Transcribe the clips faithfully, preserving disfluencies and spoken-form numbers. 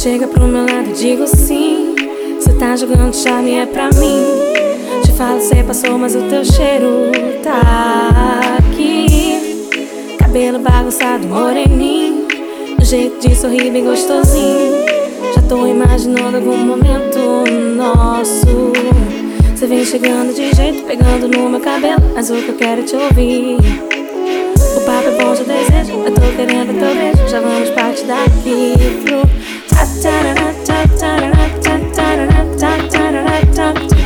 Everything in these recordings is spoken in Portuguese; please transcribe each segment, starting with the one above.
chega pro meu lado e digo sim. Cê tá jogando charme, é pra mim. Te falo, cê passou, mas o teu cheiro tá aqui. Cabelo bagunçado, moreninho, um jeito de sorrir bem gostosinho. Já tô imaginando algum momento nosso. Cê vem chegando de jeito, pegando no meu cabelo, mas o que eu quero é te ouvir. O papo é bom, já desejo, eu tô querendo teu beijo. Já vamos partir daqui pro ta-tarará, ta-tarará, ta-tarará, ta-tarará, ta-tarará.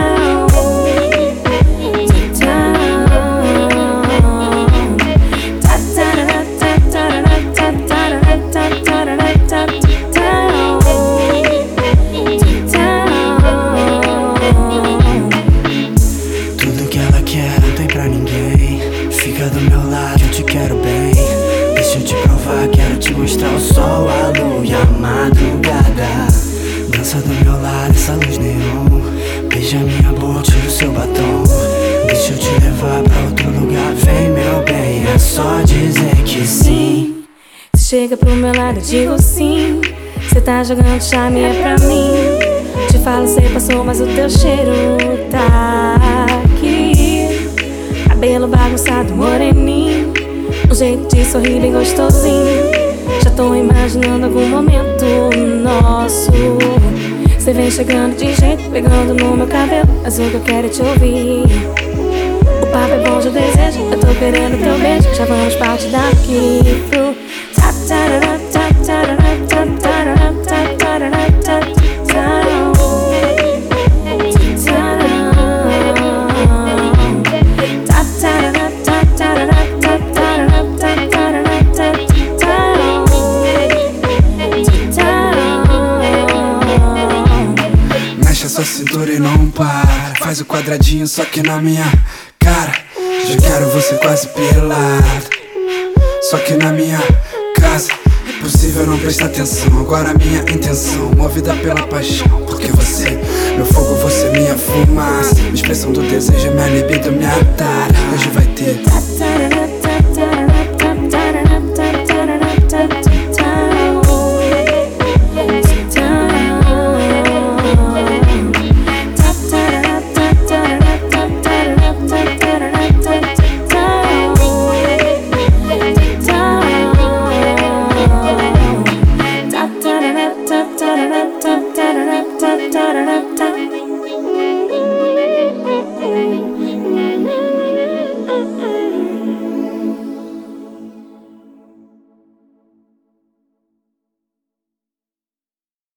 Tudo que ela quer não tem pra ninguém. Fica do meu lado, eu te quero bem. Deixa eu te provar, quero te mostrar o sol, a lua e a madrugada. Dança do meu lado, essa luz neon. Beija minha boca, tira o seu batom. Deixa eu te levar pra outro lugar, vem meu bem, é só dizer que sim. Cê chega pro meu lado, eu digo sim. Cê tá jogando charme, é pra mim. Te falo, cê passou, mas o teu cheiro tá aqui. Cabelo bagunçado, moreninho, um jeito de sorrir bem gostosinho. Já tô imaginando algum momento nosso. Cê vem chegando de jeito, pegando no meu cabelo, mas o que eu quero é te ouvir. O papo é bom, já desejo, eu tô querendo teu beijo. Já vamos partir daqui pro ta-tarará, ta-tarará, ta-tarará, ta-tarará, ta-tarará. Sua cintura e não para. Faz o quadradinho só que na minha cara. Já quero você quase pelado, só que na minha casa. Impossível não prestar atenção. Agora minha intenção, movida pela paixão. Porque você, meu fogo, você minha fumaça. Minha expressão do desejo, minha libido me atara. Hoje vai ter